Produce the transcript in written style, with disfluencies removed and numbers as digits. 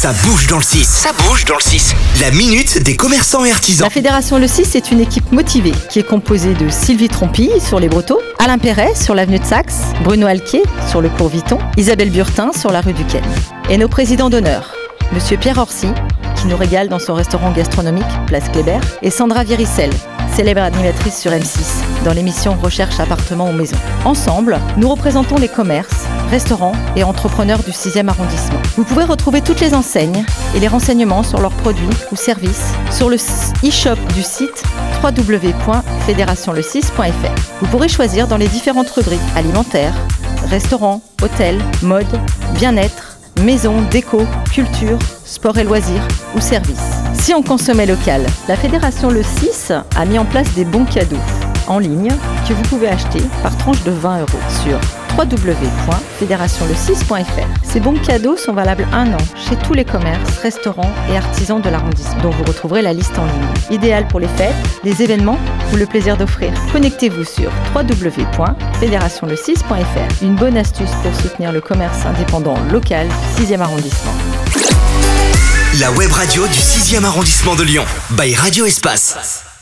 Ça bouge dans le 6. Ça bouge dans le 6. La minute des commerçants et artisans. La Fédération Le 6 est une équipe motivée qui est composée de Sylvie Trompille sur les Brotteaux, Alain Perret sur l'avenue de Saxe, Bruno Alquier sur le cours Viton, Isabelle Burtin sur la rue du Quai. Et nos présidents d'honneur, Monsieur Pierre Orsi, qui nous régale dans son restaurant gastronomique, Place Kléber, et Sandra Viricel, célèbre animatrice sur M6, dans l'émission Recherche appartement ou maison. Ensemble, nous représentons les commerces, restaurants et entrepreneurs du 6e arrondissement. Vous pouvez retrouver toutes les enseignes et les renseignements sur leurs produits ou services sur le e-shop du site www.fédérationle6.fr. Vous pourrez choisir dans les différentes rubriques alimentaires, restaurants, hôtels, mode, bien-être, maison, déco, culture, sport et loisirs ou services. Si on consommait local, la Fédération Le 6 a mis en place des bons cadeaux en ligne que vous pouvez acheter par tranche de 20 € sur www.fédérationle6.fr. Ces bons cadeaux sont valables 1 an chez tous les commerces, restaurants et artisans de l'arrondissement, dont vous retrouverez la liste en ligne. Idéal pour les fêtes, les événements ou le plaisir d'offrir. Connectez-vous sur www.fédérationle6.fr. Une bonne astuce pour soutenir le commerce indépendant local du 6e arrondissement. La web radio du 6e arrondissement de Lyon. By Radio Espace.